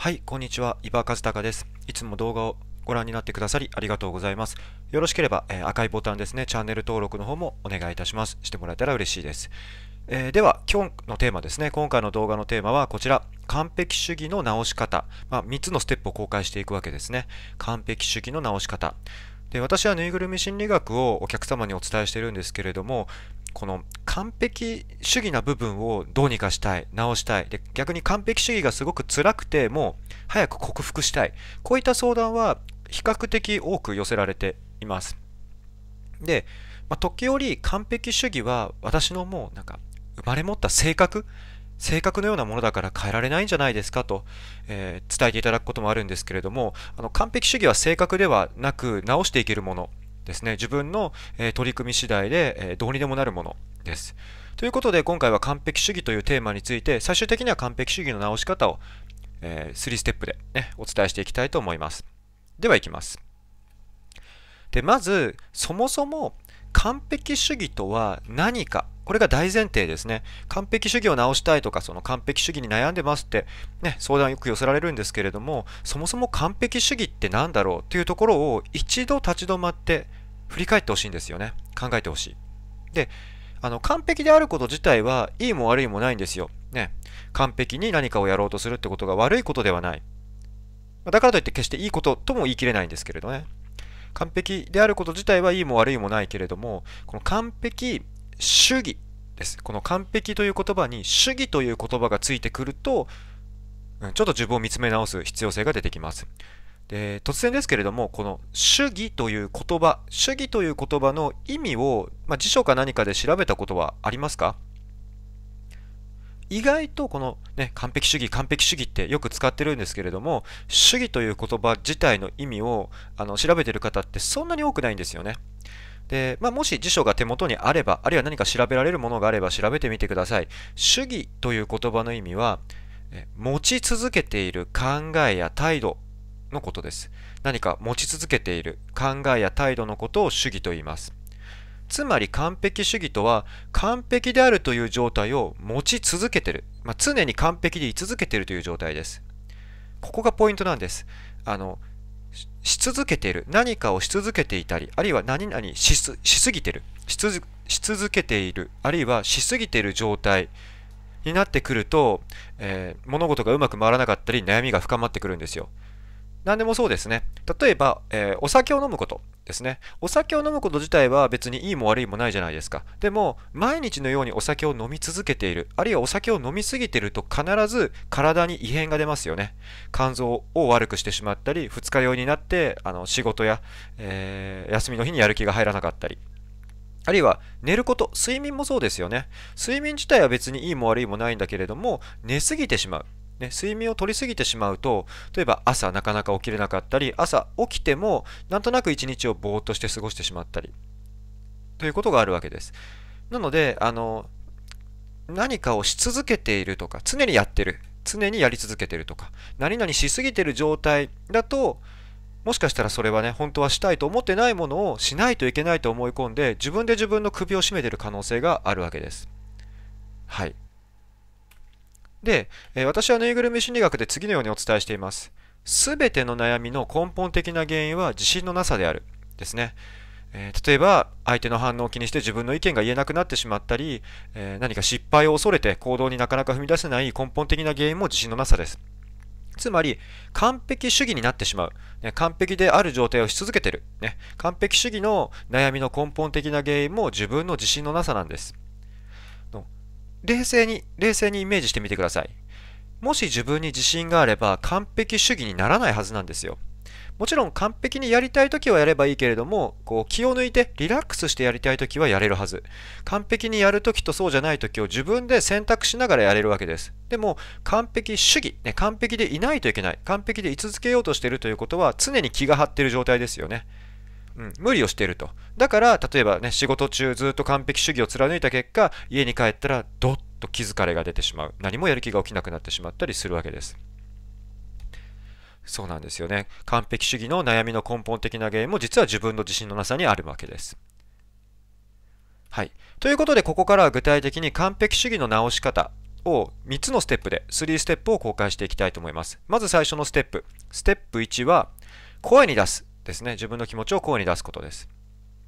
はい、こんにちは。伊庭和孝です。いつも動画をご覧になってくださりありがとうございます。よろしければ、赤いボタンですね、チャンネル登録の方もお願いいたします。してもらえたら嬉しいです。では、今日のテーマですね。今回の動画のテーマはこちら。完璧主義の直し方。3つのステップを公開していくわけですね。完璧主義の直し方。で、私はぬいぐるみ心理学をお客様にお伝えしているんですけれども、この完璧主義な部分をどうにかしたい、直したい。で、逆に完璧主義がすごく辛くて、もう早く克服したい。こういった相談は比較的多く寄せられています。で、時折完璧主義は私のもう生まれ持った性格のようなものだから変えられないんじゃないですかと、伝えていただくこともあるんですけれども、完璧主義は性格ではなく直していけるものですね。自分の、取り組み次第で、どうにでもなるものです。ということで今回は完璧主義というテーマについて最終的には完璧主義の直し方を、3ステップで、ね、お伝えしていきたいと思います。ではいきます。で、まずそもそも完璧主義とは何か、これが大前提ですね。完璧主義を直したいとか、その完璧主義に悩んでますって、ね、相談よく寄せられるんですけれども、そもそも完璧主義って何だろうというところを一度立ち止まって振り返ってほしいんですよね。考えてほしい。で、完璧であること自体はいいも悪いもないんですよ。ね。完璧に何かをやろうとするってことが悪いことではない。だからといって決していいこととも言い切れないんですけれどね。完璧であること自体はいいも悪いもないけれども、この完璧主義です。この完璧という言葉に主義という言葉がついてくると、ちょっと自分を見つめ直す必要性が出てきます。で、突然ですけれども、この主義という言葉、主義という言葉の意味を、辞書か何かで調べたことはありますか？意外とこのね、完璧主義、完璧主義ってよく使ってるんですけれども、主義という言葉自体の意味を調べてる方ってそんなに多くないんですよね。で、もし辞書が手元にあれば、あるいは何か調べられるものがあれば調べてみてください。主義という言葉の意味は、持ち続けている考えや態度のことです。何か持ち続けている考えや態度のことを主義と言います。つまり完璧主義とは完璧であるという状態を持ち続けている、常に完璧で居続けているという状態です。ここがポイントなんです。し続けている、何かをし続けていたり、あるいは何々しすぎている、し続けている、あるいはしすぎている状態になってくると、物事がうまく回らなかったり悩みが深まってくるんですよ。何でもそうですね。例えば、お酒を飲むことですね。お酒を飲むこと自体は別にいいも悪いもないじゃないですか。でも、毎日のようにお酒を飲み続けている、あるいはお酒を飲みすぎていると必ず体に異変が出ますよね。肝臓を悪くしてしまったり、二日酔いになって、仕事や、休みの日にやる気が入らなかったり。あるいは寝ること、睡眠もそうですよね。睡眠自体は別にいいも悪いもないんだけれども、寝すぎてしまう。ね、睡眠を取りすぎてしまうと、例えば朝なかなか起きれなかったり、朝起きてもなんとなく一日をぼーっとして過ごしてしまったり、ということがあるわけです。なので、何かをし続けているとか、常にやってる、常にやり続けているとか、何々しすぎている状態だと、もしかしたらそれはね、本当はしたいと思ってないものをしないといけないと思い込んで、自分で自分の首を絞めている可能性があるわけです。はい。で、私はぬいぐるみ心理学で次のようにお伝えしています。すべての悩みの根本的な原因は自信のなさである。ですね。例えば、相手の反応を気にして自分の意見が言えなくなってしまったり、何か失敗を恐れて行動になかなか踏み出せない根本的な原因も自信のなさです。つまり、完璧主義になってしまう。ね、完璧である状態をし続けている。ね、完璧主義の悩みの根本的な原因も自分の自信のなさなんです。冷静にイメージしてみてください。もし自分に自信があれば完璧主義にならないはずなんですよ。もちろん完璧にやりたいときはやればいいけれども、気を抜いてリラックスしてやりたいときはやれるはず。完璧にやるときとそうじゃないときを自分で選択しながらやれるわけです。でも完璧主義、ね、完璧でいないといけない。完璧で居続けようとしているということは常に気が張っている状態ですよね。無理をしていると。だから、例えばね、仕事中ずっと完璧主義を貫いた結果、家に帰ったらドッと気疲れが出てしまう。何もやる気が起きなくなってしまったりするわけです。そうなんですよね。完璧主義の悩みの根本的な原因も実は自分の自信のなさにあるわけです。はい。ということで、ここからは具体的に完璧主義の直し方を3つのステップで、3ステップを公開していきたいと思います。まず最初のステップ。ステップ1は、声に出すですね。自分の気持ちを声に出すことです。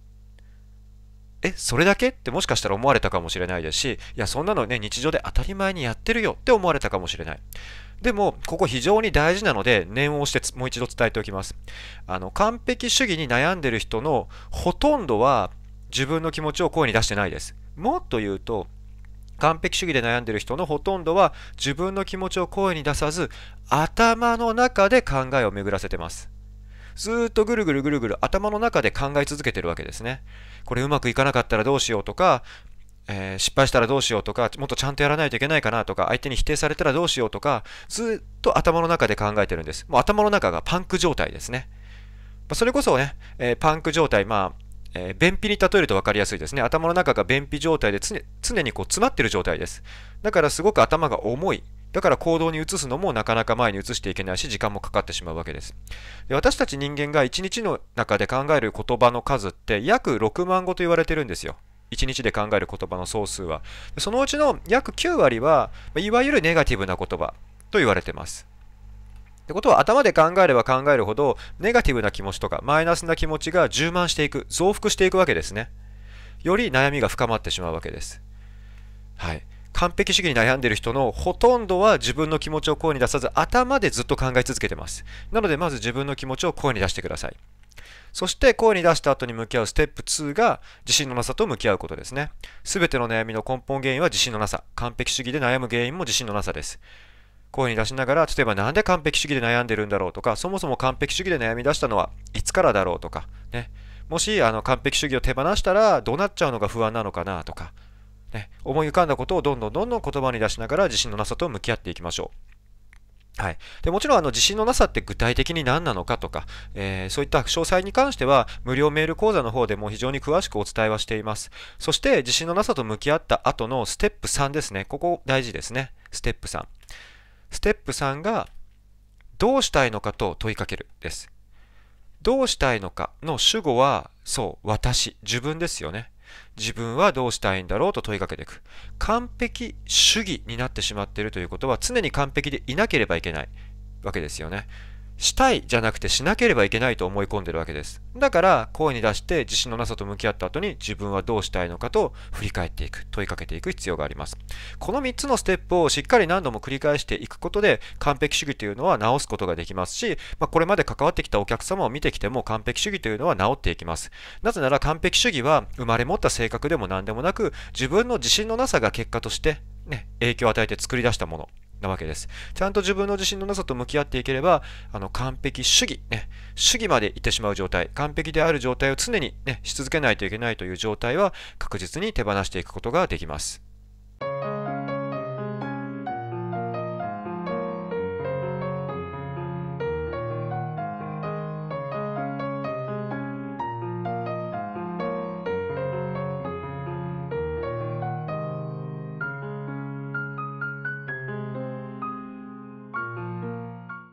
それだけってもしかしたら思われたかもしれないですし、いや、そんなのね、日常で当たり前にやってるよって思われたかもしれない。でも、ここ非常に大事なので、念を押してもう一度伝えておきます。完璧主義に悩んでる人のほとんどは自分の気持ちを声に出してないです。もっと言うと、完璧主義で悩んでる人のほとんどは自分の気持ちを声に出さず、頭の中で考えを巡らせてます。ずーっとぐるぐるぐるぐる頭の中で考え続けてるわけですね。これうまくいかなかったらどうしようとか、失敗したらどうしようとか、もっとちゃんとやらないといけないかなとか、相手に否定されたらどうしようとか、ずっと頭の中で考えてるんです。もう頭の中がパンク状態ですね。それこそね、パンク状態、便秘に例えると分かりやすいですね。頭の中が便秘状態で常にこう詰まってる状態です。だからすごく頭が重い。だから行動に移すのもなかなか前に移していけないし、時間もかかってしまうわけです。で、私たち人間が1日の中で考える言葉の数って約6万語と言われてるんですよ。1日で考える言葉の総数は。そのうちの約9割は、いわゆるネガティブな言葉と言われています。ってことは頭で考えれば考えるほどネガティブな気持ちとかマイナスな気持ちが充満していく、増幅していくわけですね。より悩みが深まってしまうわけです。はい。完璧主義に悩んでいる人のほとんどは自分の気持ちを声に出さず頭でずっと考え続けてます。なのでまず自分の気持ちを声に出してください。そして声に出した後に向き合うステップ2が自信のなさと向き合うことですね。すべての悩みの根本原因は自信のなさ。完璧主義で悩む原因も自信のなさです。声に出しながら、例えばなんで完璧主義で悩んでるんだろうとか、そもそも完璧主義で悩み出したのはいつからだろうとか、ね、もし完璧主義を手放したらどうなっちゃうのが不安なのかなとか、ね、思い浮かんだことをどんどん言葉に出しながら自信のなさと向き合っていきましょう。はい、でもちろん自信のなさって具体的に何なのかとか、そういった詳細に関しては無料メール講座の方でも非常に詳しくお伝えはしています。そして自信のなさと向き合った後のステップ3ですね。ここ大事ですね。ステップ3。ステップ3がどうしたいのかと問いかけるです。どうしたいのかの主語は、そう、私、自分ですよね。自分はどうしたいんだろうと問いかけていく。完璧主義になってしまっているということは常に完璧でいなければいけないわけですよね。したいじゃなくてしなければいけないと思い込んでるわけです。だから声に出して自信のなさと向き合った後に自分はどうしたいのかと振り返っていく、問いかけていく必要があります。この3つのステップをしっかり何度も繰り返していくことで完璧主義というのは直すことができますし、これまで関わってきたお客様を見てきても完璧主義というのは治っていきます。なぜなら完璧主義は生まれ持った性格でも何でもなく、自分の自信のなさが結果として、影響を与えて作り出したものなわけです。ちゃんと自分の自信のなさと向き合っていければ、完璧主義、主義までいってしまう状態、完璧である状態を常にし続けないといけないという状態は確実に手放していくことができます。